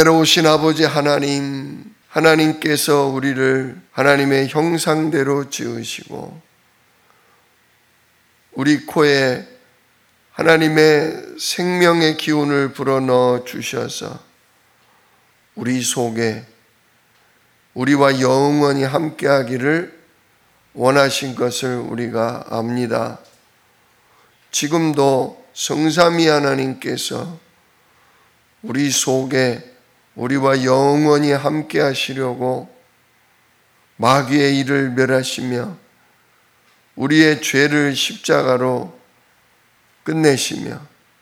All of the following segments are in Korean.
은혜로우신 아버지 하나님께서 우리를 하나님의 형상대로 지으시고 우리 코에 하나님의 생명의 기운을 불어넣어 주셔서 우리 속에 우리와 영원히 함께하기를 원하신 것을 우리가 압니다. 지금도 성삼위 하나님께서 우리 속에 우리와 영원히 함께하시려고 마귀의 일을 멸하시며 우리의 죄를 십자가로 끝내시며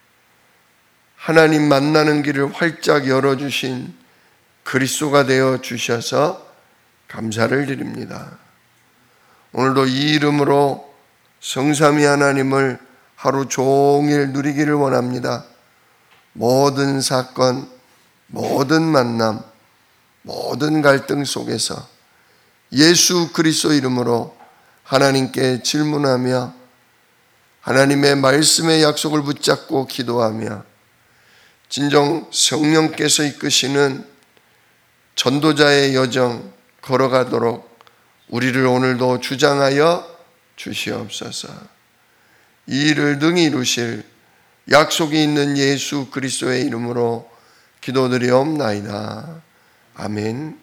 하나님 만나는 길을 활짝 열어주신 그리스도가 되어 주셔서 감사를 드립니다. 오늘도 이 이름으로 성삼위 하나님을 하루 종일 누리기를 원합니다. 모든 사건, 모든 만남, 모든 갈등 속에서 예수 그리스도 이름으로 하나님께 질문하며 하나님의 말씀의 약속을 붙잡고 기도하며 진정 성령께서 이끄시는 전도자의 여정 걸어가도록 우리를 오늘도 주장하여 주시옵소서. 이 일을 능히 이루실 약속이 있는 예수 그리스도의 이름으로 기도드리옵나이다. 아멘.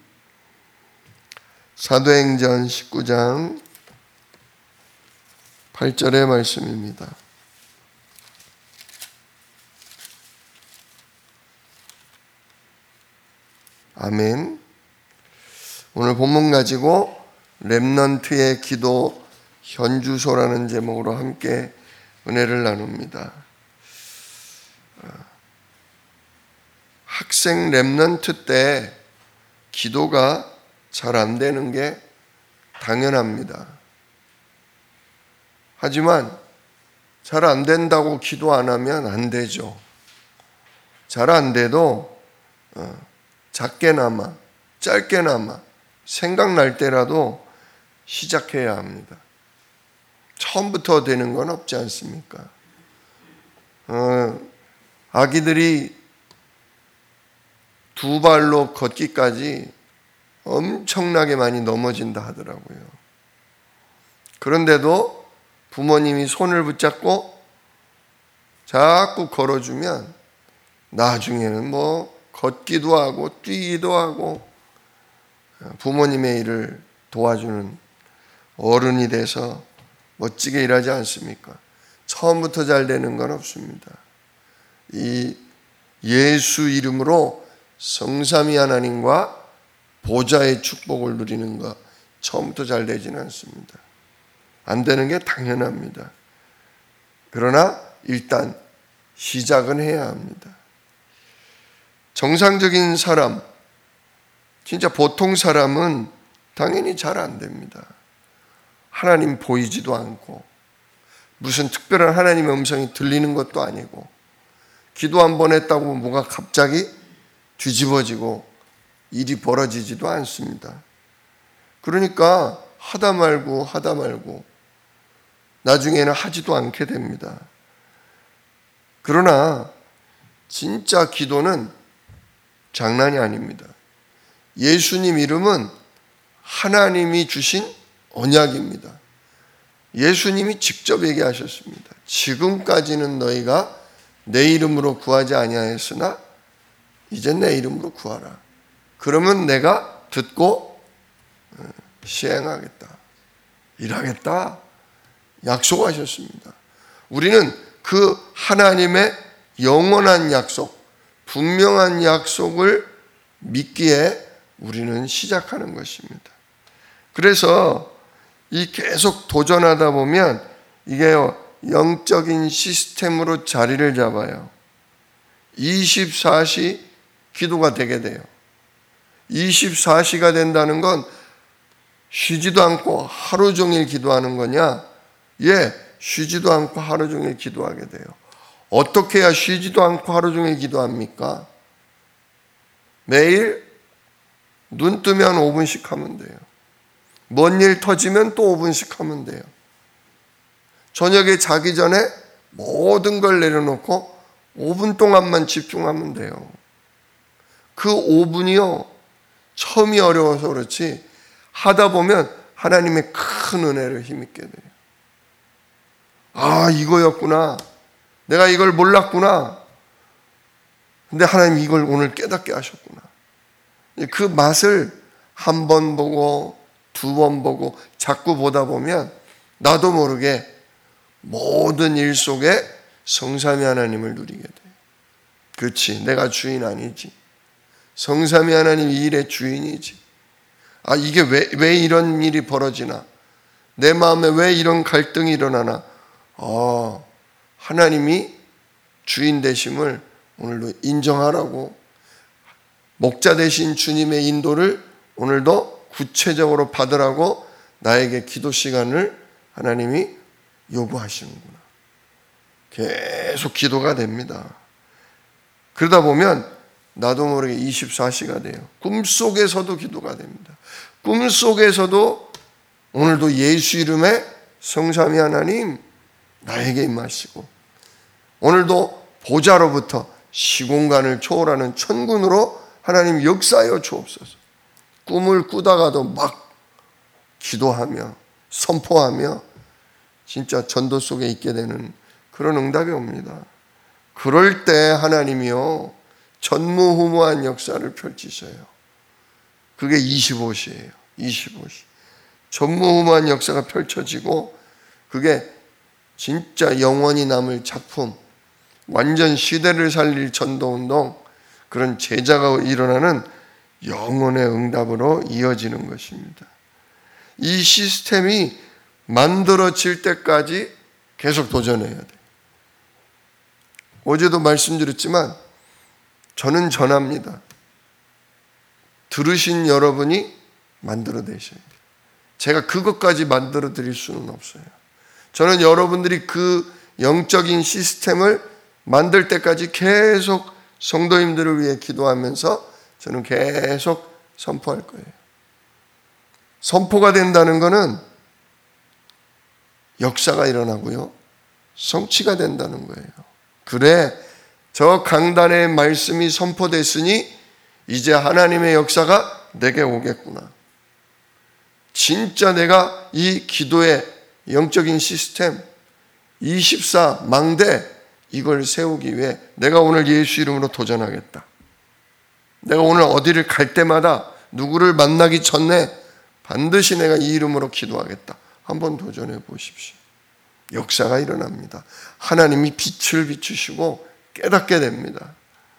사도행전 19장 8절의 말씀입니다. 아멘. 오늘 본문 가지고 렘넌트의 기도 현주소라는 제목으로 함께 은혜를 나눕니다. 학생 렘넌트 때 기도가 잘 안 되는 게 당연합니다. 하지만 잘 안 된다고 기도 안 하면 안 되죠. 잘 안 돼도 작게나마 짧게나마 생각날 때라도 시작해야 합니다. 처음부터 되는 건 없지 않습니까? 아기들이 두 발로 걷기까지 엄청나게 많이 넘어진다 하더라고요. 그런데도 부모님이 손을 붙잡고 자꾸 걸어주면 나중에는 걷기도 하고 뛰기도 하고 부모님의 일을 도와주는 어른이 돼서 멋지게 일하지 않습니까? 처음부터 잘 되는 건 없습니다. 이 예수 이름으로 성삼위 하나님과 보좌의 축복을 누리는 것 처음부터 잘 되지는 않습니다. 안 되는 게 당연합니다. 그러나 일단 시작은 해야 합니다. 정상적인 사람, 진짜 보통 사람은 당연히 잘 안 됩니다. 하나님 보이지도 않고 무슨 특별한 하나님의 음성이 들리는 것도 아니고 기도 한 번 했다고 뭐가 갑자기 뒤집어지고 일이 벌어지지도 않습니다. 그러니까 하다 말고 나중에는 하지도 않게 됩니다. 그러나 진짜 기도는 장난이 아닙니다. 예수님 이름은 하나님이 주신 언약입니다. 예수님이 직접 얘기하셨습니다. 지금까지는 너희가 내 이름으로 구하지 아니하였으나 이제 내 이름으로 구하라. 그러면 내가 듣고 시행하겠다. 일하겠다. 약속하셨습니다. 우리는 그 하나님의 영원한 약속, 분명한 약속을 믿기에 우리는 시작하는 것입니다. 그래서 이 계속 도전하다 보면 이게 영적인 시스템으로 자리를 잡아요. 24시 기도가 되게 돼요. 24시가 된다는 건 쉬지도 않고 하루 종일 기도하는 거냐? 예, 쉬지도 않고 하루 종일 기도하게 돼요. 어떻게 해야 쉬지도 않고 하루 종일 기도합니까? 매일 눈 뜨면 5분씩 하면 돼요. 뭔 일 터지면 또 5분씩 하면 돼요. 저녁에 자기 전에 모든 걸 내려놓고 5분 동안만 집중하면 돼요. 그 5분이요. 처음이 어려워서 그렇지 하다 보면 하나님의 큰 은혜를 힘입게 돼요. 아, 이거였구나. 내가 이걸 몰랐구나. 근데 하나님 이걸 오늘 깨닫게 하셨구나. 그 맛을 한 번 보고 두 번 보고 자꾸 보다 보면 나도 모르게 모든 일 속에 성삼위 하나님을 누리게 돼요. 그렇지, 내가 주인 아니지. 성삼위 하나님 이 일의 주인이지. 아, 이게 왜 이런 일이 벌어지나? 내 마음에 왜 이런 갈등이 일어나나? 하나님이 주인 되심을 오늘도 인정하라고, 목자 되신 주님의 인도를 오늘도 구체적으로 받으라고 나에게 기도 시간을 하나님이 요구하시는구나. 계속 기도가 됩니다. 그러다 보면 나도 모르게 24시가 돼요. 꿈속에서도 기도가 됩니다. 꿈속에서도 오늘도 예수 이름에 성삼위 하나님 나에게 임하시고, 오늘도 보좌로부터 시공간을 초월하는 천군으로 하나님 역사하여 주옵소서. 꿈을 꾸다가도 막 기도하며 선포하며 진짜 전도 속에 있게 되는 그런 응답이 옵니다. 그럴 때 하나님이요 전무후무한 역사를 펼치셔요. 그게 25시예요. 25시. 전무후무한 역사가 펼쳐지고 그게 진짜 영원히 남을 작품, 완전 시대를 살릴 전도운동, 그런 제자가 일어나는 영혼의 응답으로 이어지는 것입니다. 이 시스템이 만들어질 때까지 계속 도전해야 돼요. 어제도 말씀드렸지만 저는 전합니다. 들으신 여러분이 만들어내셔야 돼요. 제가 그것까지 만들어 드릴 수는 없어요. 저는 여러분들이 그 영적인 시스템을 만들 때까지 계속 성도님들을 위해 기도하면서 저는 계속 선포할 거예요. 선포가 된다는 것은 역사가 일어나고요, 성취가 된다는 거예요. 그래, 저 강단의 말씀이 선포됐으니 이제 하나님의 역사가 내게 오겠구나. 진짜 내가 이 기도의 영적인 시스템 24 망대 이걸 세우기 위해 내가 오늘 예수 이름으로 도전하겠다. 내가 오늘 어디를 갈 때마다 누구를 만나기 전에 반드시 내가 이 이름으로 기도하겠다. 한번 도전해 보십시오. 역사가 일어납니다. 하나님이 빛을 비추시고 깨닫게 됩니다.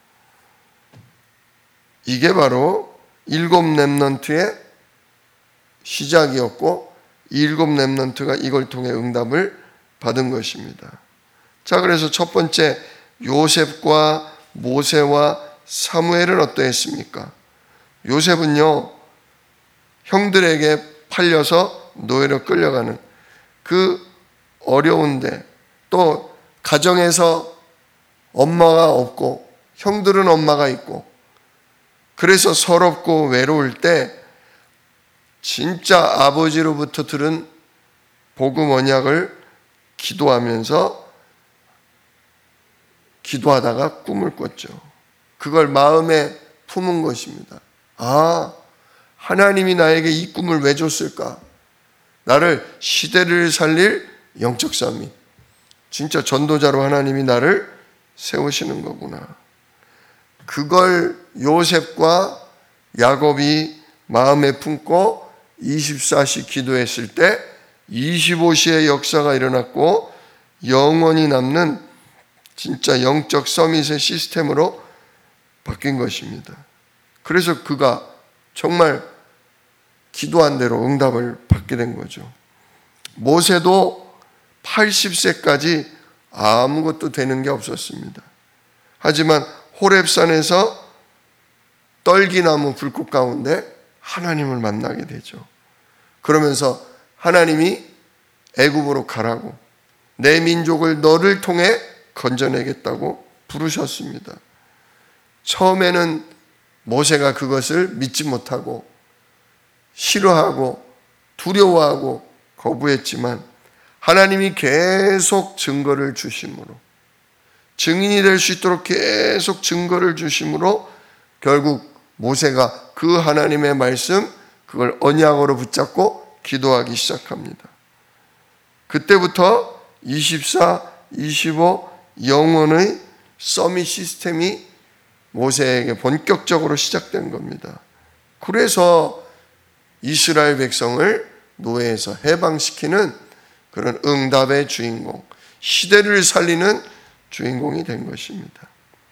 이게 바로 7 렘넌트의 시작이었고 7 렘넌트가 이걸 통해 응답을 받은 것입니다. 자, 그래서 첫 번째 요셉과 모세와 사무엘은 어떠했습니까? 요셉은요, 형들에게 팔려서 노예로 끌려가는 그 어려운데, 또 가정에서 엄마가 없고 형들은 엄마가 있고 그래서 서럽고 외로울 때 진짜 아버지로부터 들은 복음 언약을 기도하다가 꿈을 꿨죠. 그걸 마음에 품은 것입니다. 아, 하나님이 나에게 이 꿈을 왜 줬을까? 나를 시대를 살릴 영적 싸움, 진짜 전도자로 하나님이 나를 세우시는 거구나. 그걸 요셉과 야곱이 마음에 품고 24시 기도했을 때 25시의 역사가 일어났고 영원히 남는 진짜 영적 서밋의 시스템으로 바뀐 것입니다. 그래서 그가 정말 기도한 대로 응답을 받게 된 거죠. 모세도 80세까지 아무것도 되는 게 없었습니다. 하지만 호렙산에서 떨기나무 불꽃 가운데 하나님을 만나게 되죠. 그러면서 하나님이 애굽으로 가라고, 내 민족을 너를 통해 건져내겠다고 부르셨습니다. 처음에는 모세가 그것을 믿지 못하고 싫어하고 두려워하고 거부했지만 하나님이 계속 증거를 주심으로, 증인이 될 수 있도록 계속 증거를 주심으로 결국 모세가 그 하나님의 말씀, 그걸 언약으로 붙잡고 기도하기 시작합니다. 그때부터 24, 25 영원의 서밋 시스템이 모세에게 본격적으로 시작된 겁니다. 그래서 이스라엘 백성을 노예에서 해방시키는 그런 응답의 주인공, 시대를 살리는 주인공이 된 것입니다.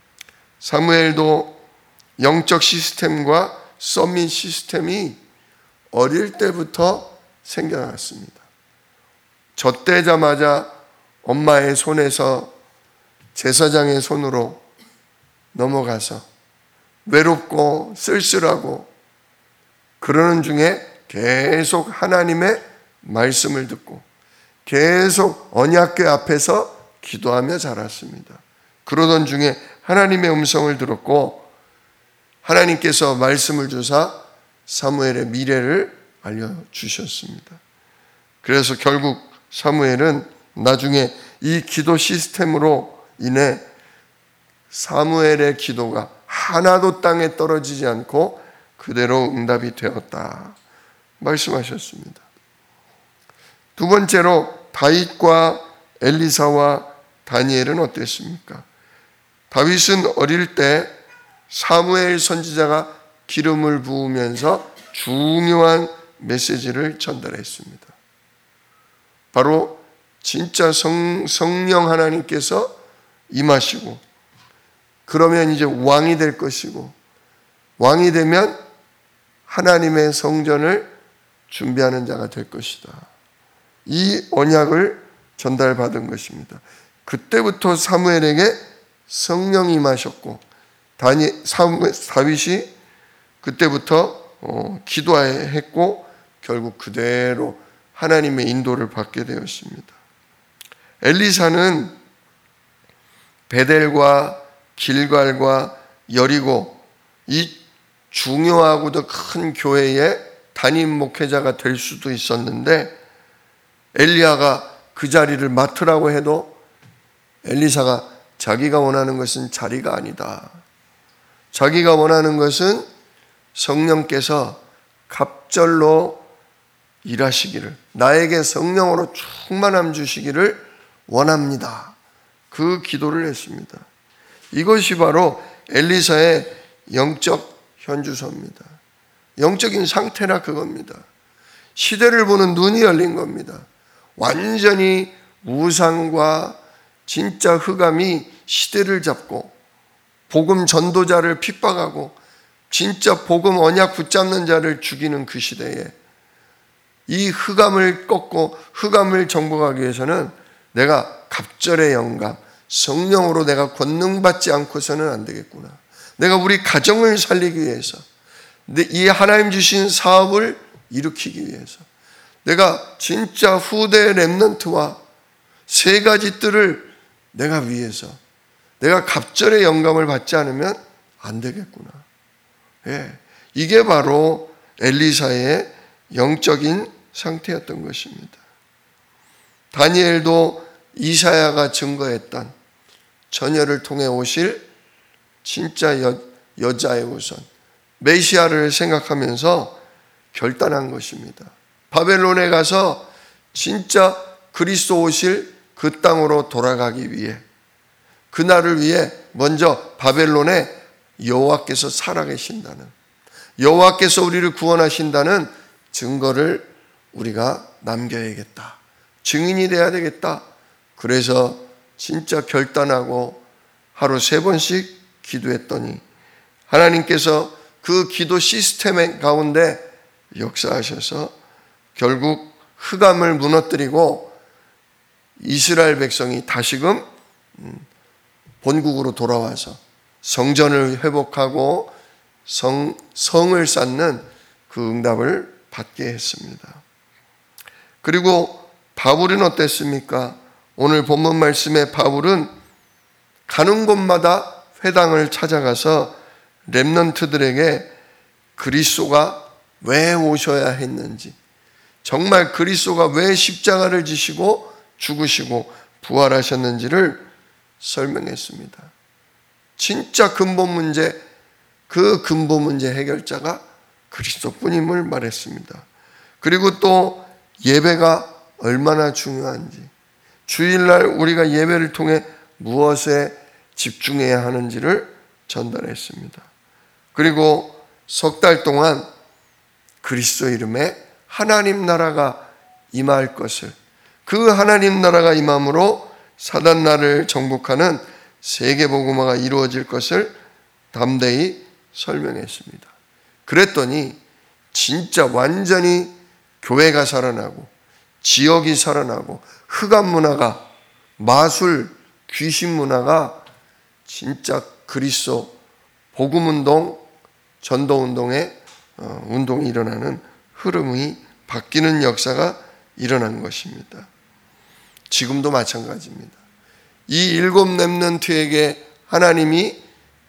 사무엘도 영적 시스템과 서밋 시스템이 어릴 때부터 생겨났습니다. 젖대자마자 엄마의 손에서 제사장의 손으로 넘어가서 외롭고 쓸쓸하고 그러는 중에 계속 하나님의 말씀을 듣고 계속 언약궤 앞에서 기도하며 자랐습니다. 그러던 중에 하나님의 음성을 들었고 하나님께서 말씀을 주사 사무엘의 미래를 알려주셨습니다. 그래서 결국 사무엘은 나중에 이 기도 시스템으로 인해 사무엘의 기도가 하나도 땅에 떨어지지 않고 그대로 응답이 되었다 말씀하셨습니다. 두 번째로 다윗과 엘리사와 다니엘은 어땠습니까? 다윗은 어릴 때 사무엘 선지자가 기름을 부으면서 중요한 메시지를 전달했습니다. 바로 진짜 성령 하나님께서 임하시고 그러면 이제 왕이 될 것이고 왕이 되면 하나님의 성전을 준비하는 자가 될 것이다. 이 언약을 전달받은 것입니다. 그때부터 사무엘에게 성령이 임하셨고 다윗이 그때부터 기도했고 결국 그대로 하나님의 인도를 받게 되었습니다. 엘리사는 베델과 길갈과 여리고 이 중요하고도 큰 교회의 담임 목회자가 될 수도 있었는데 엘리야가 그 자리를 맡으라고 해도 엘리사가 자기가 원하는 것은 자리가 아니다. 자기가 원하는 것은 성령께서 갑절로 일하시기를, 나에게 성령으로 충만함 주시기를 원합니다. 그 기도를 했습니다. 이것이 바로 엘리사의 영적 현주소입니다. 영적인 상태나 그겁니다. 시대를 보는 눈이 열린 겁니다. 완전히 우상과 진짜 흑암이 시대를 잡고 복음 전도자를 핍박하고 진짜 복음 언약 붙잡는 자를 죽이는 그 시대에 이 흑암을 꺾고 흑암을 정복하기 위해서는 내가 갑절의 영감, 성령으로 내가 권능받지 않고서는 안 되겠구나. 내가 우리 가정을 살리기 위해서, 이 하나님 주신 사업을 일으키기 위해서, 내가 진짜 후대 렘넌트와 세 가지 뜰을 내가 위해서, 내가 갑절의 영감을 받지 않으면 안 되겠구나. 예, 이게 바로 엘리사의 영적인 상태였던 것입니다. 다니엘도 이사야가 증거했던 처녀를 통해 오실 진짜 여자의 우선 메시아를 생각하면서 결단한 것입니다. 바벨론에 가서 진짜 그리스도 오실 그 땅으로 돌아가기 위해 그날을 위해 먼저 바벨론에 여호와께서 살아계신다는, 여호와께서 우리를 구원하신다는 증거를 우리가 남겨야겠다. 증인이 돼야 되겠다. 그래서 진짜 결단하고 하루 3번씩 기도했더니 하나님께서 그 기도 시스템 가운데 역사하셔서 결국 흑암을 무너뜨리고 이스라엘 백성이 다시금 본국으로 돌아와서 성전을 회복하고 성을 쌓는 그 응답을 받게 했습니다. 그리고 바울은 어땠습니까? 오늘 본문 말씀의 바울은 가는 곳마다 회당을 찾아가서 렘넌트들에게 그리스도가 왜 오셔야 했는지, 정말 그리스도가 왜 십자가를 지시고 죽으시고 부활하셨는지를 설명했습니다. 진짜 근본 문제, 그 근본 문제 해결자가 그리스도뿐임을 말했습니다. 그리고 또 예배가 얼마나 중요한지, 주일날 우리가 예배를 통해 무엇에 집중해야 하는지를 전달했습니다. 그리고 석 달 동안 그리스도 이름에 하나님 나라가 임할 것을, 그 하나님 나라가 임함으로 사단 나라를 정복하는 세계복음화가 이루어질 것을 담대히 설명했습니다. 그랬더니 진짜 완전히 교회가 살아나고 지역이 살아나고 흑암 문화가, 마술, 귀신 문화가 진짜 그리스도 복음운동, 전도운동의 운동이 일어나는 흐름이 바뀌는 역사가 일어난 것입니다. 지금도 마찬가지입니다. 이 7 렘넌트에게 하나님이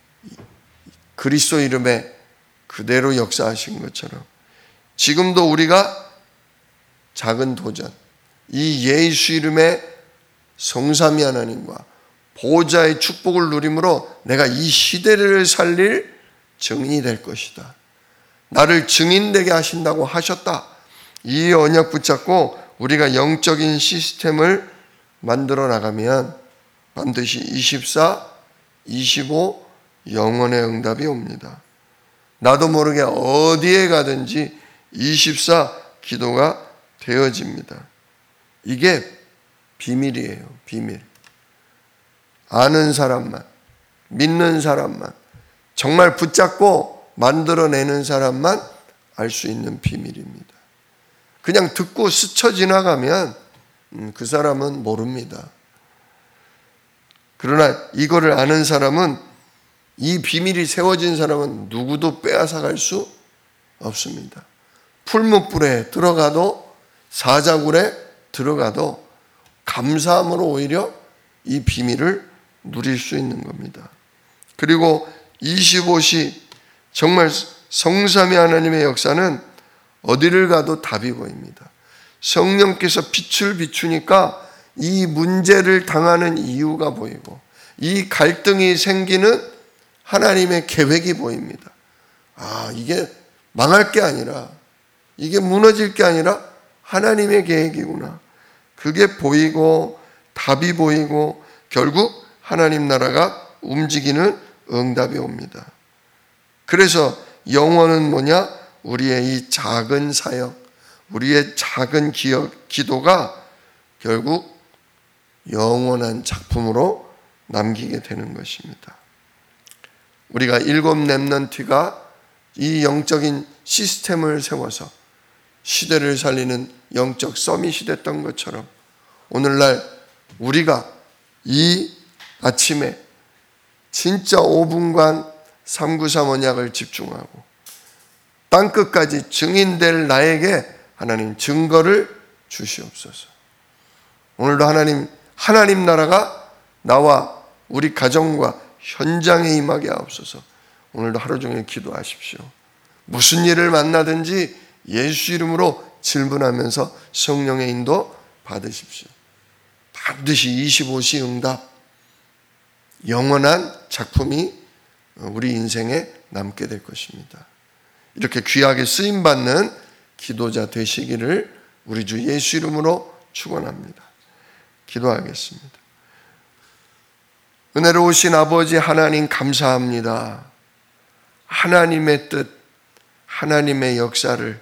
그리스도 이름에 그대로 역사하신 것처럼 지금도 우리가 작은 도전, 이 예수 이름의 성삼위 하나님과 보호자의 축복을 누림으로 내가 이 시대를 살릴 증인이 될 것이다. 나를 증인되게 하신다고 하셨다. 이 언약 붙잡고 우리가 영적인 시스템을 만들어 나가면 반드시 24, 25 영원의 응답이 옵니다. 나도 모르게 어디에 가든지 24 기도가 되어집니다. 이게 비밀이에요. 비밀. 아는 사람만, 믿는 사람만, 정말 붙잡고 만들어내는 사람만 알 수 있는 비밀입니다. 그냥 듣고 스쳐 지나가면 그 사람은 모릅니다. 그러나 이거를 아는 사람은, 이 비밀이 세워진 사람은 누구도 빼앗아갈 수 없습니다. 풀무불에 들어가도, 사자굴에 들어가도 감사함으로 오히려 이 비밀을 누릴 수 있는 겁니다. 그리고 25시 정말 성삼위 하나님의 역사는 어디를 가도 답이 보입니다. 성령께서 빛을 비추니까 이 문제를 당하는 이유가 보이고, 이 갈등이 생기는 하나님의 계획이 보입니다. 아, 이게 망할 게 아니라, 이게 무너질 게 아니라 하나님의 계획이구나. 그게 보이고 답이 보이고 결국 하나님 나라가 움직이는 응답이 옵니다. 그래서 영원은 뭐냐? 우리의 이 작은 사역, 우리의 작은 기도가 결국 영원한 작품으로 남기게 되는 것입니다. 우리가 7 렘넌트가 이 영적인 시스템을 세워서 시대를 살리는 영적 서밋이 됐던 것처럼 오늘날 우리가 이 아침에 진짜 5분간 393 언약을 집중하고 땅끝까지 증인될 나에게 하나님 증거를 주시옵소서. 오늘도 하나님 나라가 나와 우리 가정과 현장에 임하게 하옵소서. 오늘도 하루 종일 기도하십시오. 무슨 일을 만나든지 예수 이름으로 질문하면서 성령의 인도 받으십시오. 반드시 25시 응답, 영원한 작품이 우리 인생에 남게 될 것입니다. 이렇게 귀하게 쓰임받는 기도자 되시기를 우리 주 예수 이름으로 축원합니다. 기도하겠습니다. 은혜로우신 아버지 하나님 감사합니다. 하나님의 뜻, 하나님의 역사를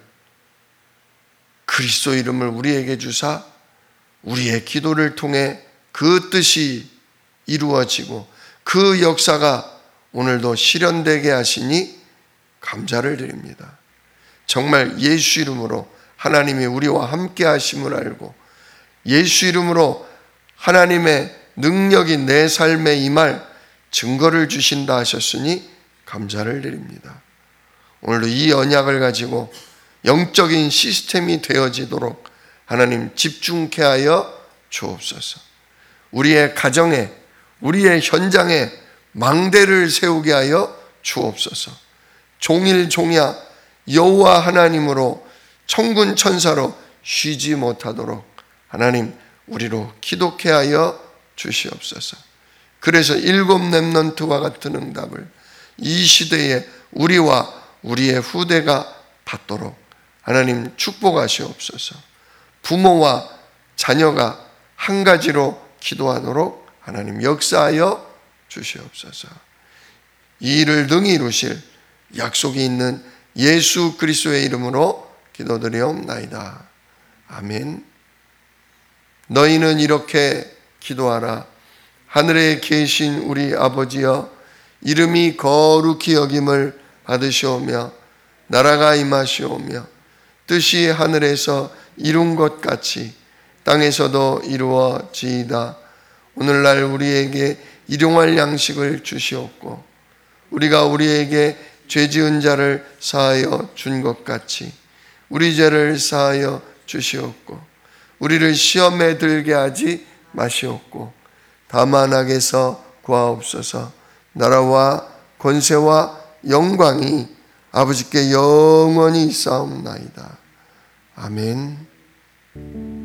그리스도 이름을 우리에게 주사 우리의 기도를 통해 그 뜻이 이루어지고 그 역사가 오늘도 실현되게 하시니 감사를 드립니다. 정말 예수 이름으로 하나님이 우리와 함께 하심을 알고 예수 이름으로 하나님의 능력이 내 삶에 임할 증거를 주신다 하셨으니 감사를 드립니다. 오늘도 이 언약을 가지고 영적인 시스템이 되어지도록 하나님 집중케 하여 주옵소서. 우리의 가정에, 우리의 현장에 망대를 세우게 하여 주옵소서. 종일 종야 여호와 하나님으로 천군 천사로 쉬지 못하도록 하나님 우리로 기독케 하여 주시옵소서. 그래서 7 렘넌트와 같은 응답을 이 시대에 우리와 우리의 후대가 받도록 하나님 축복하시옵소서. 부모와 자녀가 한 가지로 기도하도록 하나님 역사하여 주시옵소서. 이 일을 능히 이루실 약속이 있는 예수 그리스도의 이름으로 기도드리옵나이다. 아멘. 너희는 이렇게 기도하라. 하늘에 계신 우리 아버지여, 이름이 거룩히 여김을 받으시오며 나라가 임하시오며 뜻이 하늘에서 이룬 것 같이 땅에서도 이루어지이다. 오늘날 우리에게 일용할 양식을 주시옵고 우리가 우리에게 죄 지은 자를 사하여 준 것 같이 우리 죄를 사하여 주시옵고 우리를 시험에 들게 하지 마시옵고 다만 악에서 구하옵소서. 나라와 권세와 영광이 아버지께 영원히 있사옵나이다. 아멘.